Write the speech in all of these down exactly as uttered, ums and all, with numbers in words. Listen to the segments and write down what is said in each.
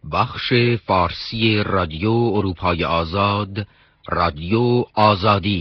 بخش فارسی رادیو اروپای آزاد، رادیو آزادی.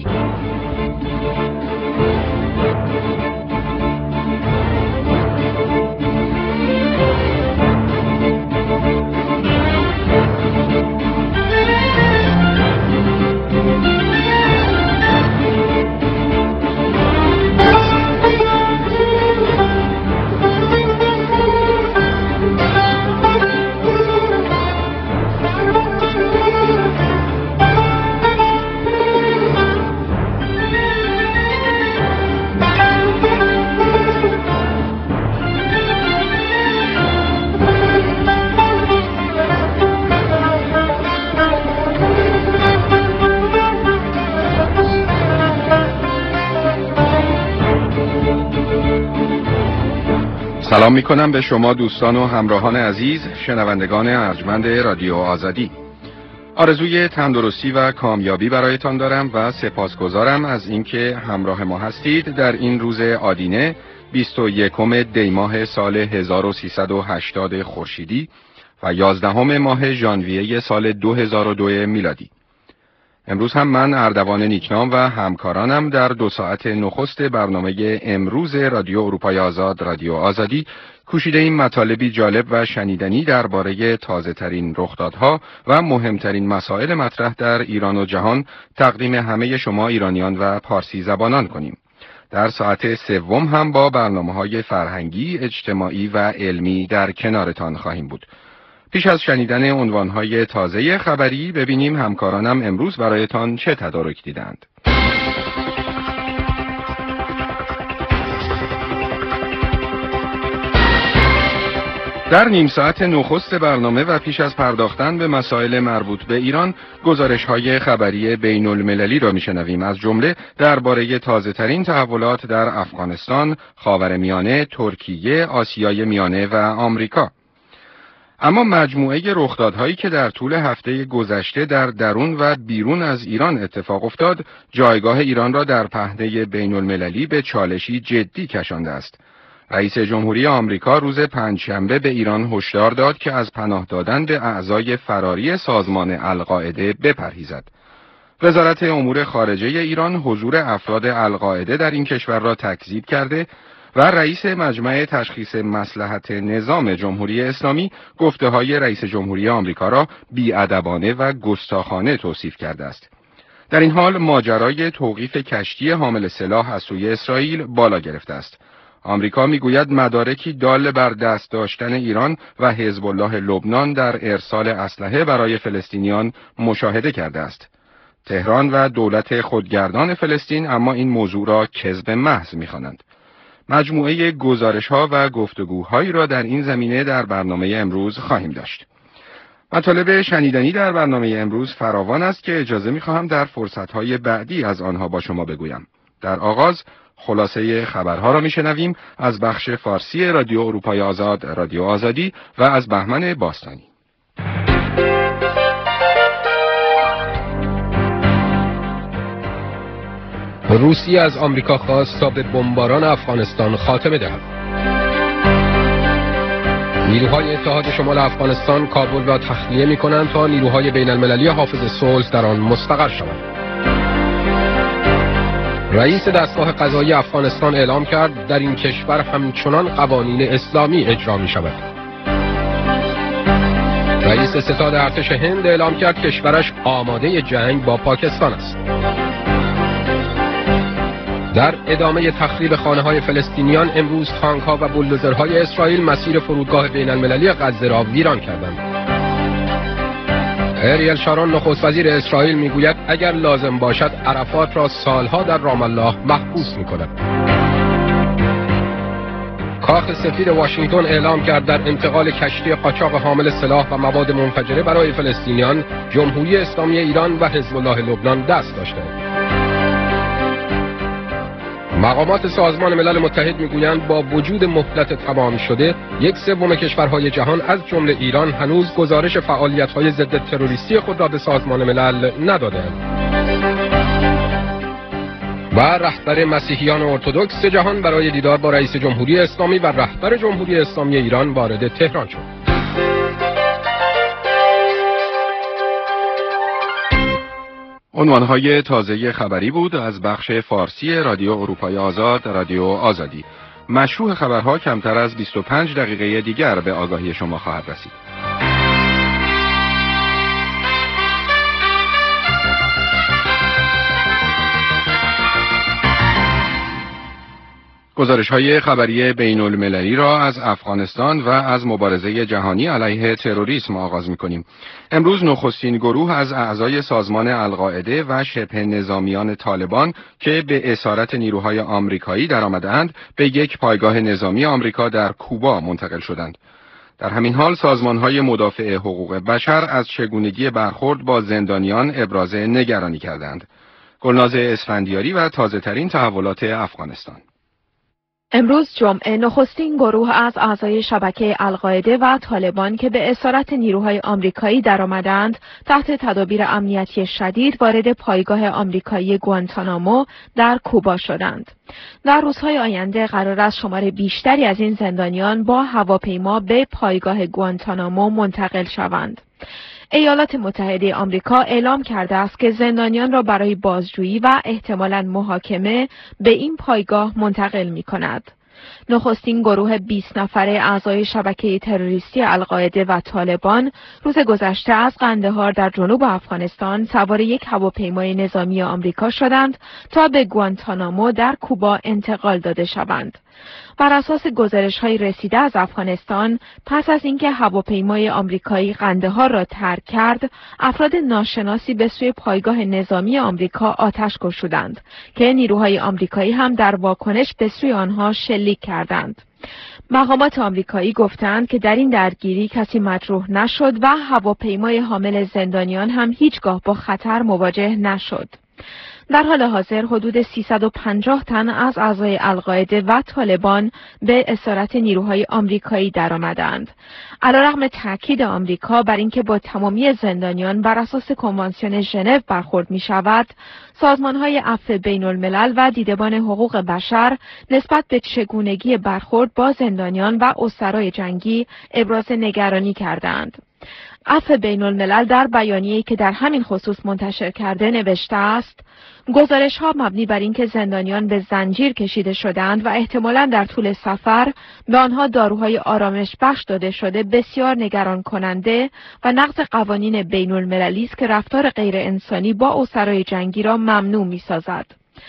سلام می کنم به شما دوستان و همراهان عزیز شنوندگان ارجمند رادیو آزادی. آرزوی تندرستی و کامیابی برایتان دارم و سپاسگزارم از اینکه همراه ما هستید در این روز آدینه بیست و یکم دی ماه سال هزار و سیصد و هشتاد خورشیدی و یازدهم ماه ژانویه سال دو هزار و دو میلادی. امروز هم من اردوان نیکنام و همکارانم در دو ساعت نخست برنامه امروز رادیو اروپای آزاد رادیو آزادی کوشیده این مطالبی جالب و شنیدنی درباره تازه ترین رخدادها و مهمترین مسائل مطرح در ایران و جهان تقدیم همه شما ایرانیان و پارسی زبانان کنیم. در ساعت سوم هم با برنامه‌های فرهنگی، اجتماعی و علمی در کنارتان خواهیم بود. پیش از شنیدن عنوانهای تازه خبری ببینیم همکارانم امروز برایتان چه تدارک دیدند. در نیم ساعت نخست برنامه و پیش از پرداختن به مسائل مربوط به ایران گزارش‌های خبری بین المللی را می‌شنویم، از جمله درباره تازه‌ترین تحولات در افغانستان، خاورمیانه، ترکیه، آسیای میانه و آمریکا. اما مجموعه رخدادهایی که در طول هفته گذشته در درون و بیرون از ایران اتفاق افتاد، جایگاه ایران را در پهنه بین المللی به چالشی جدی کشانده است. رئیس جمهوری آمریکا روز پنجشنبه به ایران هشدار داد که از پناه دادن به اعضای فراری سازمان القاعده بپرهیزد. وزارت امور خارجه ایران حضور افراد القاعده در این کشور را تکذیب کرده و رئیس مجمع تشخیص مصلحت نظام جمهوری اسلامی گفته‌های رئیس جمهوری آمریکا را بی‌ادبانه و گستاخانه توصیف کرده است. در این حال ماجرای توقیف کشتی حامل سلاح از سوی اسرائیل بالا گرفته است. آمریکا میگوید مدارکی دال بر دست داشتن ایران و حزب الله لبنان در ارسال اسلحه برای فلسطینیان مشاهده کرده است. تهران و دولت خودگردان فلسطین اما این موضوع را کذب محض می‌خوانند. مجموعه گزارش‌ها و گفتگوهایی را در این زمینه در برنامه امروز خواهیم داشت. مطالب شنیدنی در برنامه امروز فراوان است که اجازه می‌خواهم در فرصت‌های بعدی از آنها با شما بگویم. در آغاز خلاصه خبرها را می‌شنویم از بخش فارسی رادیو اروپای آزاد رادیو آزادی و از بهمن باستانی. روسیه از آمریکا خواست تا به بمباران افغانستان خاتمه دهد. نیروهای اتحاد شمال افغانستان کابل را تخلیه می‌کنند تا نیروهای بین المللی حافظ صلح در آن مستقر شوند. رئیس دستگاه قضایی افغانستان اعلام کرد در این کشور همچنان قوانین اسلامی اجرا می‌شود. رئیس ستاد ارتش هند اعلام کرد کشورش آماده جنگ با پاکستان است. در ادامه تخریب خانه‌های فلسطینیان امروز تانک‌ها و بولدوزرهای اسرائیل مسیر فرودگاه بین المللی غزه را ویران کردند. اریل شارون نخست وزیر اسرائیل میگوید اگر لازم باشد عرفات را سالها در رام الله محبوس می‌کند. کاخ سفید واشنگتن اعلام کرد در انتقال کشتی قاچاق حامل سلاح و مواد منفجره برای فلسطینیان جمهوری اسلامی ایران و حزب الله لبنان دست داشتند. مقامات سازمان ملل متحد میگویند با وجود مهلت تمام شده یک سوم کشورهای جهان از جمله ایران هنوز گزارش فعالیت‌های ضد تروریستی خود را به سازمان ملل ندادند. و رهبر مسیحیان ارتدوکس جهان برای دیدار با رئیس جمهوری اسلامی و رهبر جمهوری اسلامی ایران وارد تهران شد. عنوانهای تازه خبری بود از بخش فارسی رادیو اروپای آزاد، رادیو آزادی. مشروع خبرها کمتر از بیست و پنج دقیقه دیگر به آگاهی شما خواهد رسید. گزارش‌های خبری بین المللی را از افغانستان و از مبارزه جهانی علیه تروریسم آغاز می‌کنیم. امروز نخستین گروه از اعضای سازمان القاعده و شبه نظامیان طالبان که به اسارت نیروهای آمریکایی درآمدند به یک پایگاه نظامی آمریکا در کوبا منتقل شدند. در همین حال سازمان‌های مدافع حقوق بشر از چگونگی برخورد با زندانیان ابراز نگرانی کردند. گلناز اسفندیاری و تازه‌ترین تحولات افغانستان. امروز جمعه نخستین گروه از اعضای شبکه القاعده و طالبان که به اسارت نیروهای آمریکایی درآمدند تحت تدابیر امنیتی شدید وارد پایگاه آمریکایی گوانتانامو در کوبا شدند. در روزهای آینده قرار است شمار بیشتری از این زندانیان با هواپیما به پایگاه گوانتانامو منتقل شوند. ایالات متحده آمریکا اعلام کرده است که زندانیان را برای بازجویی و احتمالاً محاکمه به این پایگاه منتقل می کند. نخستین گروه بیست نفره اعضای شبکه تروریستی القاعده و طالبان روز گذشته از قندهار در جنوب افغانستان سوار یک هواپیمای نظامی آمریکا شدند تا به گوانتانامو در کوبا انتقال داده شوند. بر اساس گزارش‌های رسیده از افغانستان، پس از اینکه هواپیمای آمریکایی قندهار را ترک کرد، افراد ناشناسی به سوی پایگاه نظامی آمریکا آتش گشودند که نیروهای آمریکایی هم در واکنش به سوی آنها شلیک کردند. مقامات آمریکایی گفتند که در این درگیری کسی مجروح نشد و هواپیمای حامل زندانیان هم هیچگاه با خطر مواجه نشد. در حال حاضر حدود سیصد و پنجاه تن از اعضای القاعده و طالبان به اسارت نیروهای آمریکایی درآمدند. علیرغم تاکید آمریکا بر اینکه با تمامی زندانیان بر اساس کنوانسیون ژنو برخورد می شود، سازمان‌های عفو بین الملل و دیدبان حقوق بشر نسبت به چگونگی برخورد با زندانیان و اسرای جنگی ابراز نگرانی کردند. عفو بین الملل در بیانیه‌ای که در همین خصوص منتشر کرده نوشته است: گزارش‌ها مبنی بر اینکه زندانیان به زنجیر کشیده شدند و احتمالاً در طول سفر به آنها داروهای آرامش بخش داده شده بسیار نگران کننده و نقض قوانین بین المللی است که رفتار غیر انسانی با اسرای جنگی را ممنوع می‌سازد.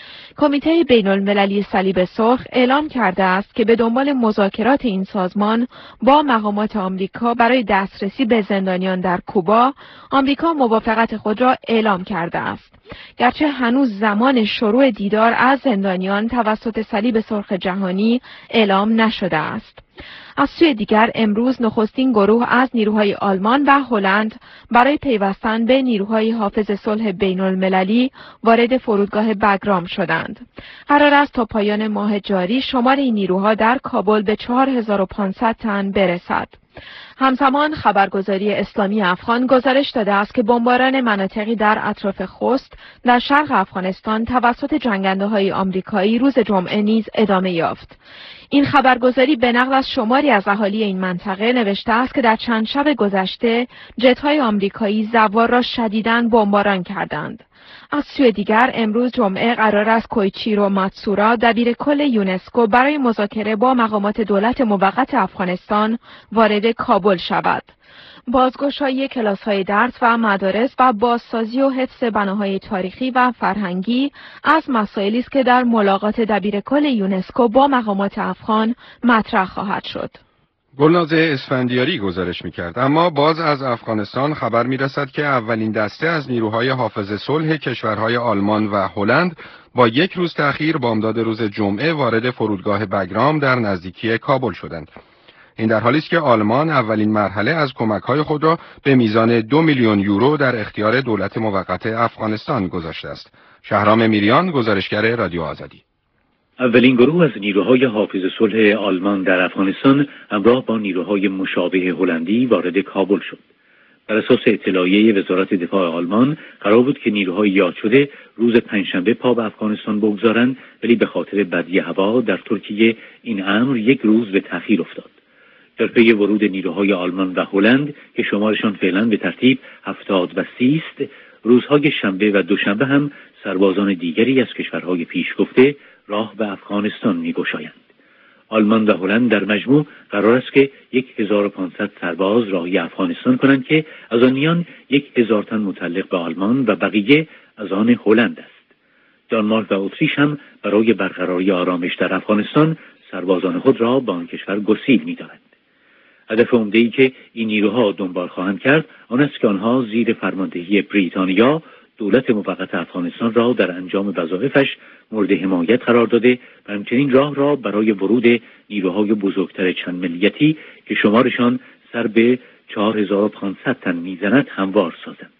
کمیته بین المللی صلیب سرخ اعلام کرده است که به دنبال مذاکرات این سازمان با مقامات آمریکا برای دسترسی به زندانیان در کوبا، آمریکا موافقت خود را اعلام کرده است. گرچه هنوز زمان شروع دیدار از زندانیان توسط صلیب سرخ جهانی اعلام نشده است. از سوی دیگر امروز نخستین گروه از نیروهای آلمان و هلند برای پیوستن به نیروهای حافظ صلح بین المللی وارد فرودگاه بگرام شدند. قرار است تا پایان ماه جاری شمار این نیروها در کابل به چهار هزار و پانصد تن برسد. همزمان خبرگزاری اسلامی افغان گزارش داده است که بمباران مناطقی در اطراف خوست در شرق افغانستان توسط جنگنده‌های آمریکایی روز جمعه نیز ادامه یافت. این خبرگزاری به نقل از شماری از اهالی این منطقه نوشته است که در چند شب گذشته جت‌های آمریکایی زوار را شدیداً بمباران کردند. از سوی دیگر امروز جمعه قرار است کویچیرو ماتسورا دبیر کل یونسکو برای مذاکره با مقامات دولت موقت افغانستان وارد کابل شود. بازگشایی کلاس‌های درس و مدارس و بازسازی و حفظ بناهای تاریخی و فرهنگی از مسائلی است که در ملاقات دبیر کل یونسکو با مقامات افغان مطرح خواهد شد. گلناز اسفندیاری گزارش می‌کرد. اما باز از افغانستان خبر می‌رسد که اولین دسته از نیروهای حافظ صلح کشورهای آلمان و هلند با یک روز تأخیر بامداد روز جمعه وارد فرودگاه بگرام در نزدیکی کابل شدند. این در حالی است که آلمان اولین مرحله از کمک‌های خود را به میزان دو میلیون یورو در اختیار دولت موقت افغانستان گذاشته است. شهرام میریان، گزارشگر رادیو آزادی. اولین گروه از نیروهای حافظ صلح آلمان در افغانستان همراه با نیروهای مشابه هلندی وارد کابل شد. بر اساس اطلاعیه وزارت دفاع آلمان قرار بود که نیروهای یاد شده روز پنجشنبه پا به افغانستان بگذارند، ولی به خاطر بدی هوا در ترکیه این امر یک روز به تأخیر افتاد. در پی ورود نیروهای آلمان و هلند که شمارشان فعلا به ترتیب هفتاد و سی است، روزهای شنبه و دوشنبه هم سربازان دیگری از کشورهای پیشگفته راه به افغانستان می‌گشایند. آلمان و هلند در مجموع قرار است که هزار و پانصد سرباز راهی افغانستان کنند که از آن میان هزار تن متعلق به آلمان و بقیه از آن هلند است. دانمارک و اتریش هم برای برقراری آرامش در افغانستان سربازان خود را به آن کشور گسیل می‌دارند. هدف عمده‌ای که این نیروها دنبال خواهند کرد آن است که آنها زیر فرماندهی بریتانیا دولت موقت افغانستان را در انجام وظایفش مورد حمایت قرار داده و همچنین راه را برای ورود نیروهای بزرگتر چند ملیتی که شمارشان سر به چهار هزار و پانصد تن میزند هموار سازند.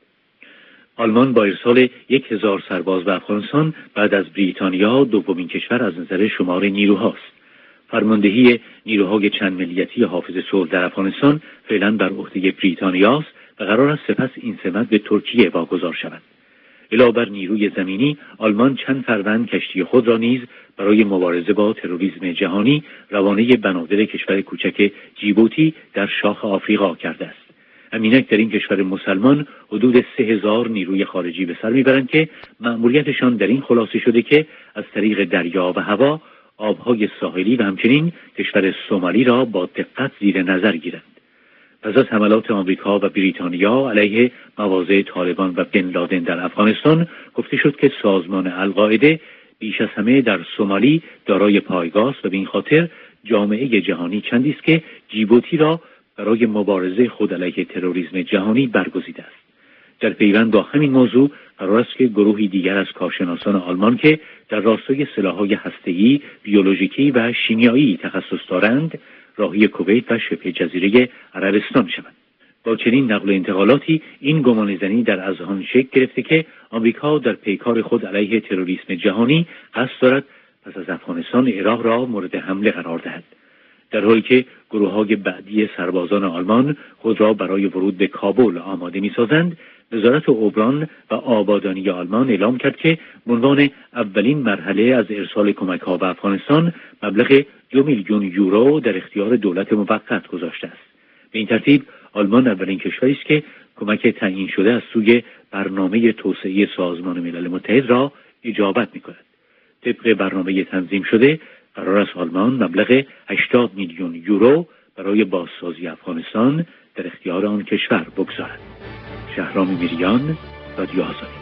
آلمان با ارسال هزار سرباز به افغانستان بعد از بریتانیا دومین کشور از نظر شمار نیروهاست. فرماندهی نیروهای چند ملیتی حافظ صلح در افغانستان فعلا بر عهده بریتانیاست و قرار است سپس این سمت به ترکیه واگذار شود. علاوه بر نیروی زمینی، آلمان چند فروند کشتی خود را نیز برای مبارزه با تروریسم جهانی روانه بنادر کشور کوچک جیبوتی در شاخ آفریقا کرده است. همینک در این کشور مسلمان حدود سه هزار نیروی خارجی به سر میبرند که مأموریتشان در این خلاصه شده که از طریق دریا و هوا آبهای ساحلی و همچنین کشور سومالی را با دقت زیر نظر گیرند. پس از حملات آمریکا و بریتانیا علیه مواضع طالبان و بن لادن در افغانستان گفته شد که سازمان القاعده بیش از همه در سومالی دارای پایگاه است و به این خاطر جامعه جهانی چندی است که جیبوتی را برای مبارزه خود علیه تروریسم جهانی برگزیده است. در پیوند با همین موضوع قرار است که گروهی دیگر از کارشناسان آلمان که در راستای سلاح‌های هسته‌ای، بیولوژیکی و شیمیایی تخصص دارند، راهی کویت و شبه جزیره عربستان شوند. با چنین نقل و انتقالاتی این گمانه‌زنی در اذهان شکل گرفته که آمریکا در پیکار خود علیه تروریسم جهانی قصد دارد پس از افغانستان عراق را مورد حمله قرار دهد. در حالی که گروه‌های بعدی سربازان آلمان خود را برای ورود به کابل آماده می‌سازند، وزارت عمران و آبادانی آلمان اعلام کرد که به عنوان اولین مرحله از ارسال کمک‌ها به افغانستان مبلغ دو میلیون یورو در اختیار دولت موقت گذاشته است. به این ترتیب آلمان اولین کشوری است که کمک تعیین شده از سوی برنامه توسعه سازمان ملل متحد را اجابت می‌کند. طبق برنامه تنظیم شده قرار است آلمان مبلغ هشتاد میلیون یورو برای بازسازی افغانستان در اختیار آن کشور بگذارد. شهرام میریان، رادیو آزادی.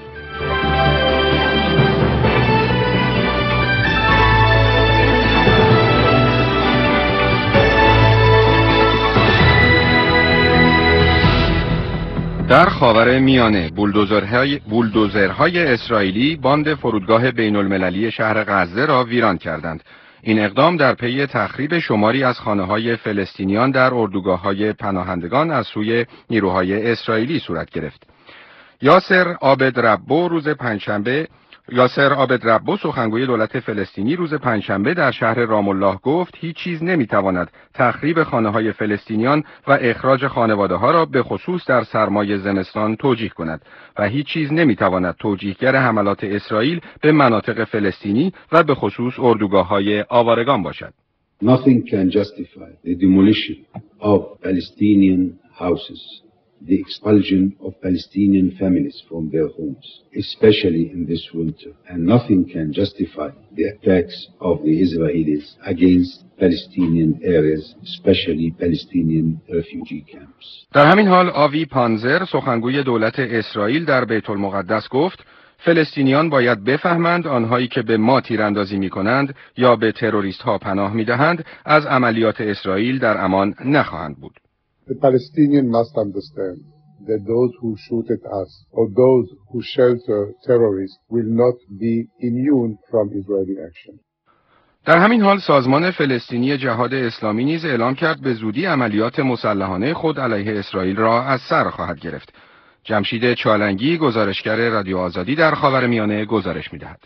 در خاور میانه بولدوزرهای بولدوزرهای اسرائیلی باند فرودگاه بین المللی شهر غزه را ویران کردند. این اقدام در پی تخریب شماری از خانه‌های فلسطینیان در اردوگاه‌های پناهندگان از سوی نیروهای اسرائیلی صورت گرفت. یاسر عابد ربو روز پنجشنبه یاسر عابد ربو سخنگوی دولت فلسطینی روز پنجشنبه در شهر رام الله گفت هیچ چیز نمیتواند تخریب خانه‌های فلسطینیان و اخراج خانواده‌ها را به خصوص در سرمای زمستان توجیه کند و هیچ چیز نمیتواند توجیهگر حملات اسرائیل به مناطق فلسطینی و به خصوص اردوگاه‌های آوارگان باشد. Nothing can justify the demolition of Palestinian houses, the expulsion of Palestinian families from their homes, especially in this winter, and nothing can justify the attacks of the Israelis against Palestinian areas, especially Palestinian refugee camps. در همین حال آوی پانزر سخنگوی دولت اسرائیل در بیت المقدس گفت فلسطینیان باید بفهمند آنهایی که به ما تیراندازی می‌کنند یا به تروریست ها پناه می‌دهند از عملیات اسرائیل در امان نخواهند بود. The Palestinians must understand that those who shoot at us or those who shelter terrorists will not be immune from Israeli action. در همین حال سازمان فلسطینی جهاد اسلامی نیز اعلام کرد به زودی عملیات مسلحانه خود علیه اسرائیل را از سر خواهد گرفت. جمشید چالنگی گزارشگر رادیو آزادی در خاورمیانه گزارش می‌دهد.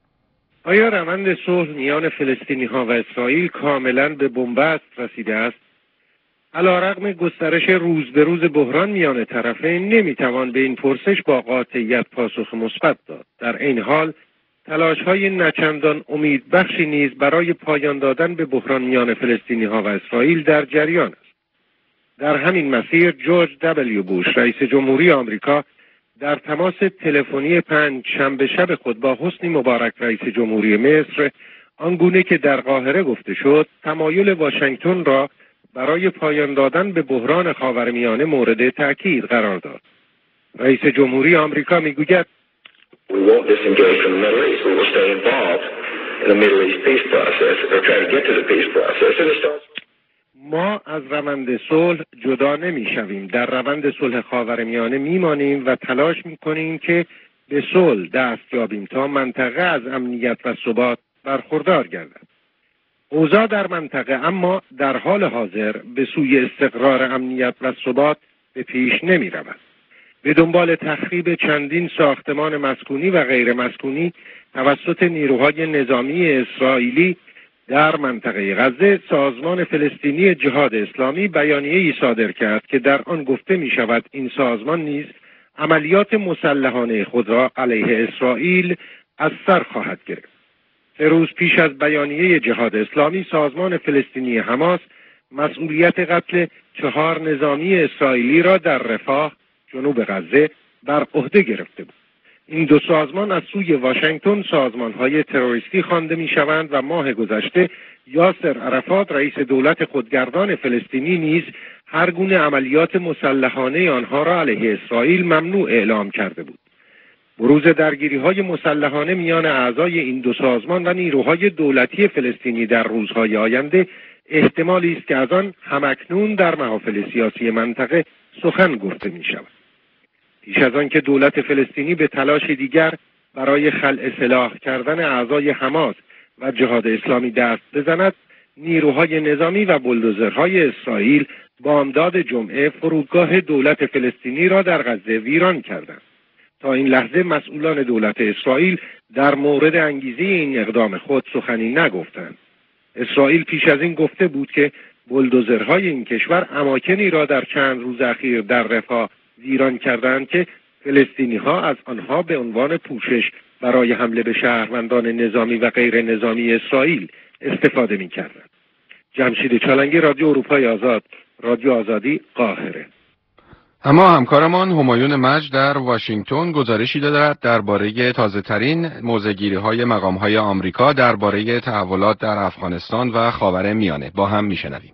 آیا روند صلح میان فلسطینی‌ها و اسرائیل کاملاً به بنبست رسیده است؟ علیرغم گسترش روز به روز بحران میان طرفین نمیتوان به این پرسش با قاطعیت پاسخ مثبت داد. در این حال تلاش‌های نچندان امیدبخشی نیز برای پایان دادن به بحران میان فلسطینی‌ها و اسرائیل در جریان است. در همین مسیر جورج دبلیو بوش رئیس جمهوری آمریکا در تماس تلفنی پنج شنبه شب خود با حسنی مبارک رئیس جمهوری مصر آنگونه که در قاهره گفته شد تمایل واشنگتن را برای پایان دادن به بحران خاورمیانه مورد تأکید قرار داد. رئیس جمهوری آمریکا میگوید We won't disengage from the Middle East. We will stay involved in the Middle East peace process or try to get to the peace process. And it starts... ما از روند صلح جدا نمی‌شویم. در روند صلح خاورمیانه میمانیم و تلاش می‌کنیم که به صلح دست یابیم تا منطقه از امنیت و ثبات برخوردار گردد. اوضاع در منطقه اما در حال حاضر به سوی استقرار امنیت و ثبات به پیش نمی‌رود. به دنبال تخریب چندین ساختمان مسکونی و غیر مسکونی توسط نیروهای نظامی اسرائیلی در منطقه غزه، سازمان فلسطینی جهاد اسلامی بیانیه‌ای صادر کرد که در آن گفته می شود این سازمان نیز عملیات مسلحانه خود را علیه اسرائیل از سر خواهد گرفت. سه روز پیش از بیانیه جهاد اسلامی، سازمان فلسطینی حماس مسئولیت قتل چهار نظامی اسرائیلی را در رفاه جنوب غزه بر عهده گرفته بود. این دو سازمان از سوی واشنگتن سازمان‌های تروریستی خوانده می‌شوند و ماه گذشته یاسر عرفات رئیس دولت خودگردان فلسطینی نیز هر گونه عملیات مسلحانه آنها را علیه اسرائیل ممنوع اعلام کرده بود. بروز درگیری‌های مسلحانه میان اعضای این دو سازمان و نیروهای دولتی فلسطینی در روزهای آینده احتمالی است که از آن همکنون در محافل سیاسی منطقه سخن گفته می‌شود. پیش از آن که دولت فلسطینی به تلاش دیگر برای خلع سلاح کردن اعضای حماس و جهاد اسلامی دست بزند، نیروهای نظامی و بولدوزرهای اسرائیل بامداد جمعه فرودگاه دولت فلسطینی را در غزه ویران کردند. تا این لحظه مسئولان دولت اسرائیل در مورد انگیزه این اقدام خود سخنی نگفتند. اسرائیل پیش از این گفته بود که بولدوزرهای این کشور اماکنی را در چند روز اخیر در رفاه ویران کردند که فلسطینی‌ها از آنها به عنوان پوشش برای حمله به شهروندان نظامی و غیر نظامی اسرائیل استفاده می‌کردند. جمشید چالنگی، رادیو اروپای آزاد، رادیو آزادی، قاهره. اما همکارمان همایون مجد در واشنگتن گزارشی دارد درباره تازه‌ترین موضع‌گیری‌های مقام‌های آمریکا درباره تحولات در افغانستان و خاورمیانه. با هم می‌شنویم.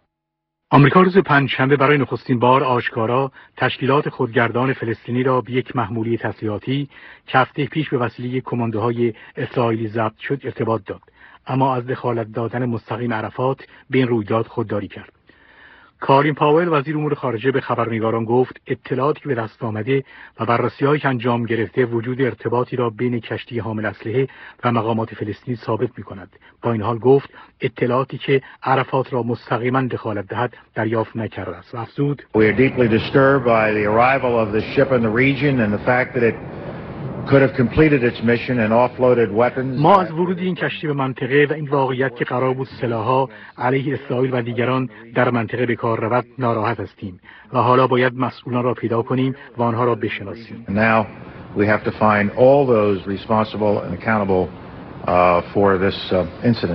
آمریکا روز پنجشنبه برای نخستین بار آشکارا تشکیلات خودگردان فلسطینی را به یک محموله تسلیحاتی که هفته پیش به وسیله کماندوهای اسرائیلی ضبط شد ارتباط داد، اما از دخالت دادن مستقیم عرفات به این رویداد خودداری کرد. کالین پاول وزیر امور خارجه به خبرنگاران گفت اطلاعاتی که به دست آمده و بررسی‌هایی که انجام گرفته وجود ارتباطی را بین کشتی حامل اسلحه و مقامات فلسطینی ثابت می‌کند. با این حال گفت اطلاعاتی که عرفات را مستقیما دخالت دهد دریافت نکرده است و افزود We are deeply disturbed by the arrival of this ship in the region and the fact that it could have completed its mission and offloaded weapons. ما از ورود این کشتی به منطقه و این واقعیت که قرار بود سلاح‌ها علیه اسرائیل و دیگران در منطقه به کار رود ناراحت هستیم و حالا باید مسئولان را پیدا کنیم و آنها را بشناسیم. Now we have to find all those responsible and accountable uh, for this uh, incident.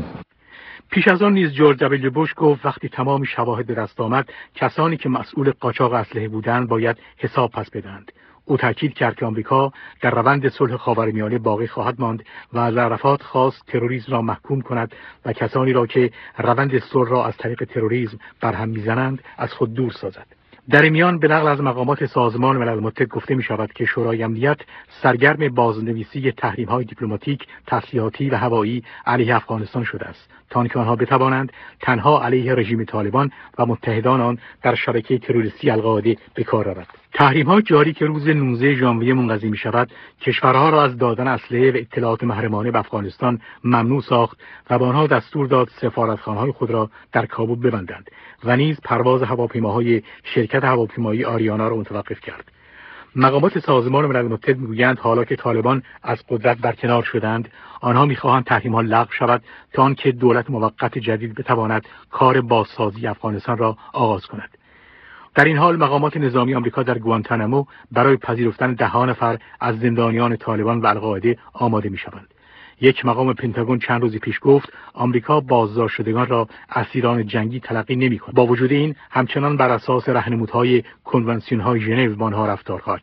پیش از آن نیز جورج دبلیو بوش گفت وقتی تمام شواهد به دست آمد کسانی که مسئول قاچاق اسلحه بودند باید حساب پس بدهند. او تاکید کرد که آمریکا در روند صلح خاورمیانه باقی خواهد ماند و از عرفات خواست تروریسم را محکوم کند و کسانی را که روند صلح را از طریق تروریسم برهم میزنند از خود دور سازد. در این میان به نقل از مقامات سازمان ملل متحد گفته می شود که شورای امنیت سرگرم بازنویسی تحریم‌های دیپلماتیک، تسلیحاتی و هوایی علیه افغانستان شده است تا آنکه آنها بتوانند تنها علیه رژیم طالبان و متحدان آن در شبکه تروریستی القاعده به کار رود. تحریم‌ها جاری که روز نوزده ژانویه منقضی می شود کشورها را از دادن اسلحه و اطلاعات محرمانه به افغانستان ممنوع ساخت و به آنها دستور داد سفارتخانه‌های خود را در کابل ببندند و نیز پرواز هواپیماهای شرکت هواپیمایی آریانا را متوقف کرد. مقامات سازمان ملل متحد میگویند حالا که طالبان از قدرت برکنار شدند آنها میخواهند تحریم‌ها لغو شود تا آنکه دولت موقت جدید بتواند کار بازسازی افغانستان را آغاز کند. در این حال مقامات نظامی آمریکا در گوانتانامو برای پذیرفتن ده نفر از زندانیان طالبان و القاعده آماده میشوند. یک مقام پنتاگون چند روز پیش گفت آمریکا بازداشت شدگان را اسیران جنگی تلقی نمی‌کند. با وجود این همچنان بر اساس راهنمودهای کنوانسیون‌های ژنو با آنها رفتار خواهد شد.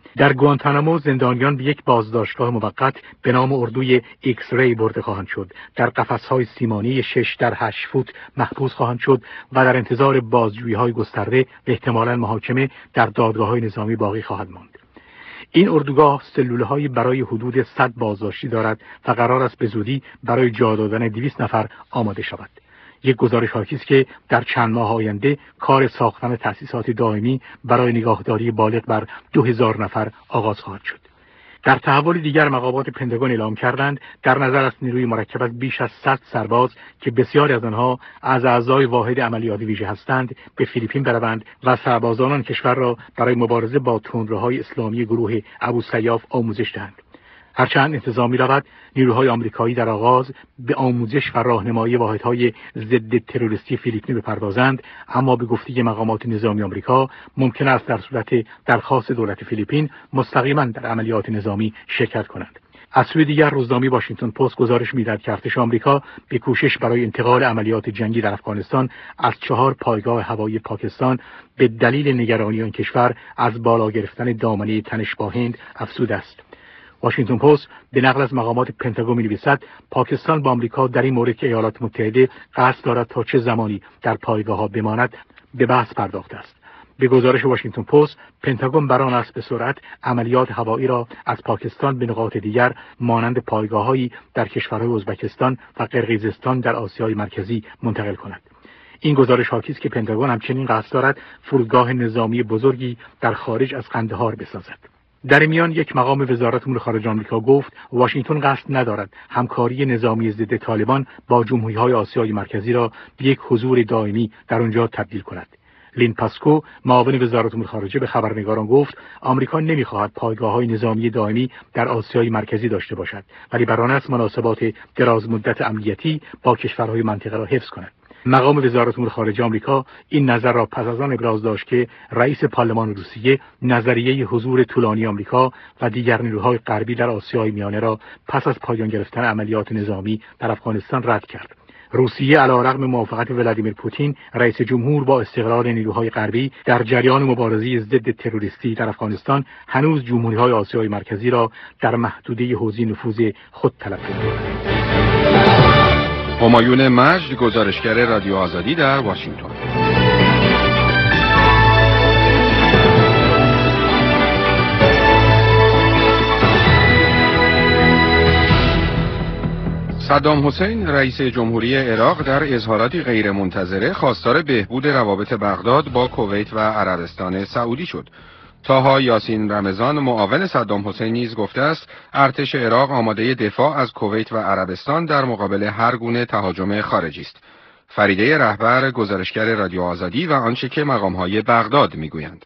در گوانتانامو زندانیان به یک بازداشتگاه موقت به نام اردوی ایکس ری برده خواهند شد. در قفس‌های سیمانی شش در هشت فوت محبوس خواهند شد و در انتظار بازجویی‌های گسترده و احتمالاً محاکمه در دادگاه‌های نظامی باقی خواهد ماند. این اردوگاه سلوله‌هایی برای حدود صد بازداشتی دارد و قرار است به زودی برای جا دادن دویست نفر آماده شود. یک گزارش حاکی است که در چند ماه آینده کار ساختن تأسیسات دائمی برای نگاهداری بالغ بر دو هزار نفر آغاز خواهد شد. در تحول دیگر مقامات پنتاگون اعلام کردند در نظر است نیروی مرکب از بیش از صد سرباز که بسیاری از آنها از اعضای واحد عملیاتی ویژه هستند به فیلیپین بروند و سربازان آن کشور را برای مبارزه با تندروهای اسلامی گروه ابوسیاف آموزش دهند. هرچند انتظار می‌رود نیروهای آمریکایی در آغاز به آموزش و راهنمایی واحدهای ضد تروریستی فیلیپین بپردازند، اما به گفته مقامات نظامی آمریکا ممکن است در صورت درخواست دولت فیلیپین مستقیما در عملیات نظامی شرکت کنند. از سوی دیگر روزنامه واشنگتن پست گزارش می‌دهد که ارتش آمریکا به کوشش برای انتقال عملیات جنگی در افغانستان از چهار پایگاه هوایی پاکستان به دلیل نگرانی آن کشور از بالا گرفتن دامنه تنش با هند افزوده است. واشنگتن پست به نقل از مقامات پنتاگون می‌نویسد پاکستان با آمریکا در این مورد که ایالات متحده قصد دارد تا چه زمانی در پایگاه‌ها بماند به بحث پرداخته است. به گزارش واشنگتن پست پنتاگون بران است به سرعت عملیات هوایی را از پاکستان به نقاط دیگر مانند پایگاه‌هایی در کشورهای ازبکستان و قرقیزستان در آسیای مرکزی منتقل کند. این گزارش حاکی است که پنتاگون همچنین قصد دارد فرودگاه نظامی بزرگی در خارج از قندهار بسازد. در میان یک مقام وزارت امور خارجه آمریکا گفت واشنگتن قصد ندارد همکاری نظامی ضد طالبان با جمهوری‌های آسیای مرکزی را به یک حضور دائمی در آنجا تبدیل کند. لین پاسکو معاون وزارت امور خارجه به خبرنگاران گفت آمریکا نمی‌خواهد پایگاه‌های نظامی دائمی در آسیای مرکزی داشته باشد، ولی بر آن است مناسبات درازمدت امنیتی با کشورهای منطقه را حفظ کند. مقام وزارت امور خارجه آمریکا این نظر را پس از آن ابراز داشت که رئیس پارلمان روسیه نظریه حضور طولانی آمریکا و دیگر نیروهای غربی در آسیای میانه را پس از پایان گرفتن عملیات نظامی در افغانستان رد کرد. روسیه علیرغم موافقت ولادیمیر پوتین رئیس جمهور با استقرار نیروهای غربی در جریان مبارزه ضد تروریستی در افغانستان هنوز جمهوری‌های آسیای مرکزی را در محدوده حوزه نفوذ خود طلب کرده. همایون مجد، گزارشگر رادیو آزادی در واشنگتن. صدام حسین رئیس جمهوری عراق در اظهاراتی غیرمنتظره خواستار بهبود روابط بغداد با کویت و عربستان سعودی شد. طاها یاسین رمضان معاون صدام حسین نیز گفته است ارتش عراق آماده دفاع از کویت و عربستان در مقابل هر گونه تهاجم خارجی است. فریده رهبر، گزارشگر رادیو آزادی و آنچه که مقام‌های بغداد میگویند.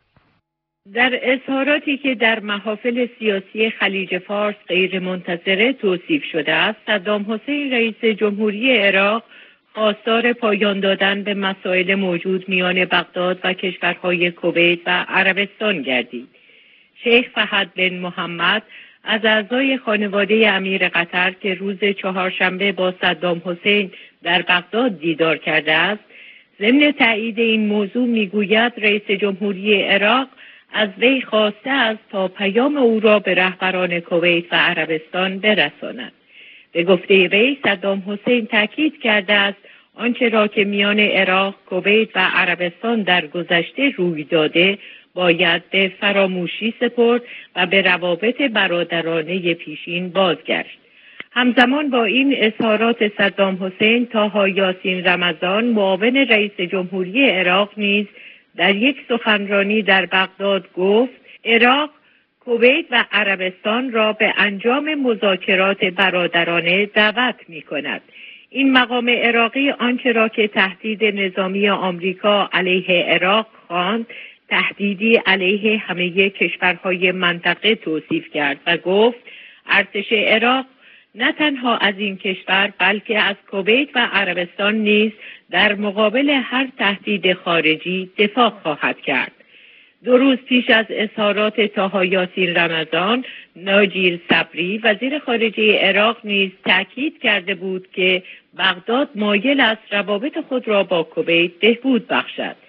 در اظهاراتی که در محافل سیاسی خلیج فارس غیرمنتظره توصیف شده است، صدام حسین رئیس جمهوری عراق خواستار پایان دادن به مسائل موجود میان بغداد و کشورهای کویت و عربستان گردید. شیخ فهد بن محمد از اعضای خانواده امیر قطر که روز چهارشنبه با صدام حسین در بغداد دیدار کرده است، ضمن تایید این موضوع میگوید رئیس جمهوری عراق از وی خواسته است تا پیام او را به رهبران کویت و عربستان برساند. به گفته وی صدام حسین تاکید کرده است آنچه را که میان عراق، کویت و عربستان در گذشته روی داده باید به فراموشی سپرد و به روابط برادرانه پیشین بازگشت. همزمان با این اظهارات صدام حسین، طاها یاسین رمضان معاون رئیس جمهوری عراق نیز در یک سخنرانی در بغداد گفت عراق، کویت و عربستان را به انجام مذاکرات برادرانه دعوت می کند. این مقام عراقی آنچه را که تهدید نظامی آمریکا علیه عراق خواند، تهدیدی علیه همه کشورهای منطقه توصیف کرد و گفت ارتش عراق نه تنها از این کشور بلکه از کویت و عربستان نیز در مقابل هر تهدید خارجی دفاع خواهد کرد. دو روز پیش از اظهارات طاها یاسین رمضان، ناجی صبری وزیر خارجه عراق نیز تاکید کرده بود که بغداد مایل است روابط خود را با کویت بهبود بخشد.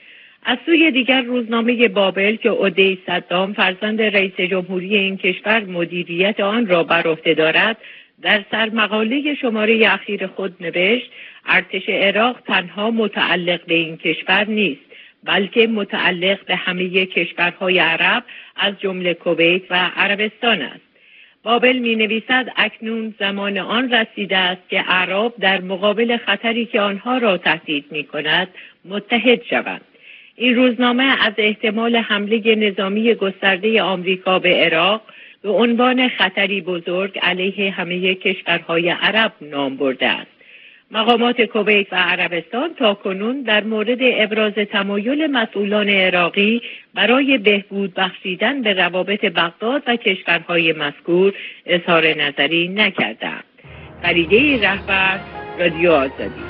از سوی دیگر روزنامه بابل که عده صدام فرزند رئیس جمهوری این کشور مدیریت آن را بر عهده دارد، در سرمقاله شماره اخیر خود نوشت ارتش عراق تنها متعلق به این کشور نیست، بلکه متعلق به همه کشورهای عرب از جمله کویت و عربستان است. بابل می نویسد اکنون زمان آن رسیده است که اعراب در مقابل خطری که آنها را تهدید می کند متحد شوند. این روزنامه از احتمال حمله نظامی گسترده آمریکا به عراق به عنوان خطری بزرگ علیه همه کشورهای عرب نام برده است. مقامات کویت و عربستان تاکنون در مورد ابراز تمایل مسئولان عراقی برای بهبود بخشیدن به روابط بغداد و کشورهای مذکور اظهار نظری نکردند. فریده رهبر، رادیو آزادی.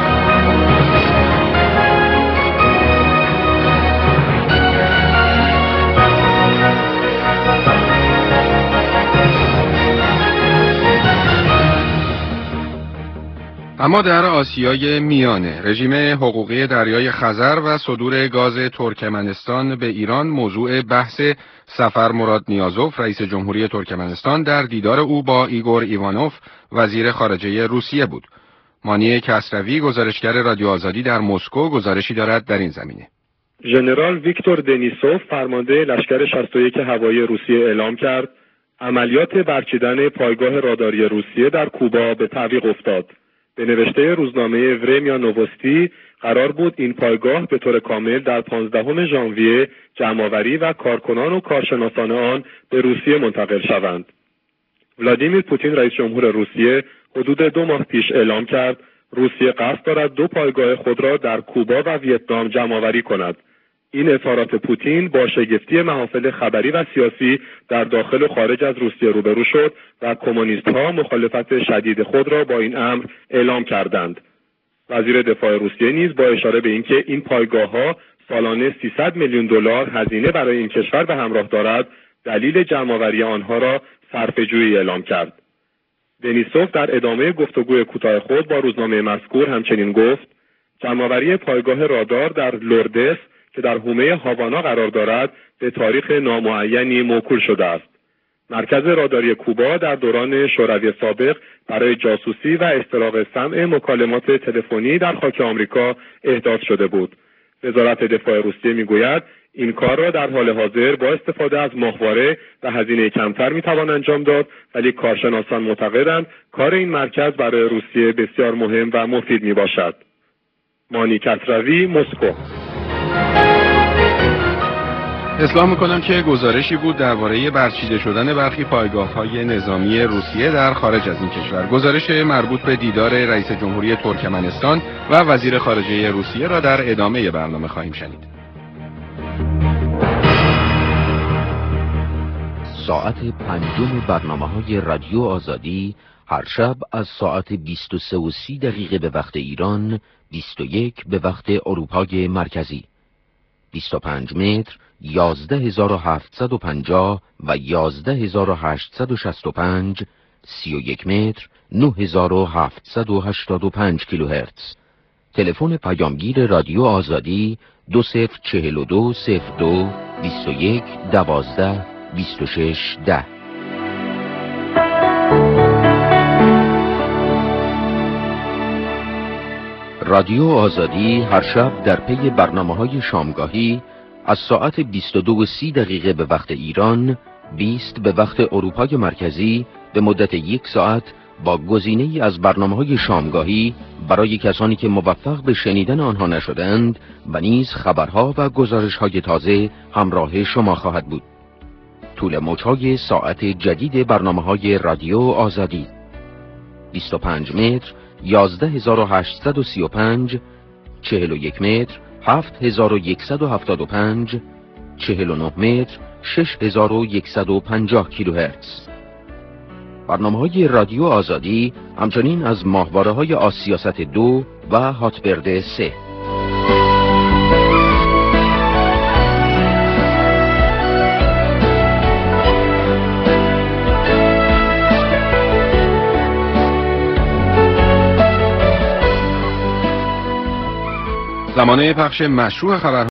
اما در آسیای میانه رژیم حقوقی دریای خزر و صدور گاز ترکمنستان به ایران موضوع بحث سفر مراد نیازوف رئیس جمهوری ترکمنستان در دیدار او با ایگور ایوانوف وزیر خارجه روسیه بود. مانی کسروی گزارشگر رادیو آزادی در مسکو گزارشی دارد در این زمینه. ژنرال ویکتور دنیسوف فرمانده لشکر شصت و یک هوایی روسیه اعلام کرد عملیات برچیدن پایگاه راداری روسیه در کوبا به تعویق افتاد. به نوشته روزنامه ورمیا نووستی قرار بود این پایگاه به طور کامل در پانزدهم ژانویه جمع‌آوری و کارکنان و کارشناسان آن به روسیه منتقل شوند. ولادیمیر پوتین رئیس جمهور روسیه حدود دو ماه پیش اعلام کرد روسیه قصد دارد دو پایگاه خود را در کوبا و ویتنام جمع‌آوری کند. این اظهارات پوتین با شگفتی محافل خبری و سیاسی در داخل و خارج از روسیه روبرو شد و کمونیست‌ها مخالفت شدید خود را با این امر اعلام کردند. وزیر دفاع روسیه نیز با اشاره به اینکه این پایگاه‌ها سالانه سیصد میلیون دلار هزینه برای این کشور به همراه دارد، دلیل جمع‌آوری آنها را صرفه‌جویی اعلام کرد. دنیسوف در ادامه گفتگوی کوتاه خود با روزنامه مذکور همچنین گفت جمع‌آوری پایگاه رادار در لوردس که در حومه هاوانا قرار دارد به تاریخ نامعینی موکول شده است. مرکز راداری کوبا در دوران شوروی سابق برای جاسوسی و استراق سمع مکالمات تلفنی در خاک آمریکا احداث شده بود. وزارت دفاع روسیه میگوید این کار را در حال حاضر با استفاده از ماهواره و هزینه کمتر میتوان انجام داد، ولی کارشناسان معتقدند کار این مرکز برای روسیه بسیار مهم و مفید میباشد. مانی کسروی، مسکو. اصلاح میکنم که گزارشی بود درباره برچیده شدن برخی پایگاه‌های نظامی روسیه در خارج از این کشور. گزارش مربوط به دیدار رئیس جمهوری ترکمنستان و وزیر خارجه روسیه را در ادامه برنامه خواهیم شنید. ساعت پنجم برنامه‌های رادیو آزادی هر شب از ساعت بیست و سه و سی دقیقه به وقت ایران، بیست و یک به وقت اروپای مرکزی. بیست و پنج متر، یازده هزار و هفتصد و پنجاه و یازده هزار و هشتصد و شصت و پنج، سی و یک متر، نه هزار و هفتصد و هشتاد و پنج کیلوهرتز. تلفن پیامگیر رادیو آزادی دو صفر چهل و دو صفر دو بیست و یک دوازده بیست و شش ده. رادیو آزادی هر شب در پی برنامه‌های شامگاهی از ساعت بیست و دو و سی دقیقه به وقت ایران، بیست به وقت اروپای مرکزی به مدت یک ساعت با گزینه‌ای از برنامه‌های شامگاهی برای کسانی که موفق به شنیدن آنها نشدند و نیز خبرها و گزارش‌های تازه همراه شما خواهد بود. طول موج‌های ساعت جدید برنامه‌های رادیو آزادی: بیست و پنج متر، یازده هزار و هشتصد و سی و پنج، چهل و یک متر، هفت هزار و صد و هفتاد و پنج، چهل و نه متر، شش هزار و صد و پنجاه کیلوهرتز. برنامه‌های رادیو آزادی همچنین از ماهواره‌های آسیاست دو و هاتبرد سه. زمانه پخش مشروع خبر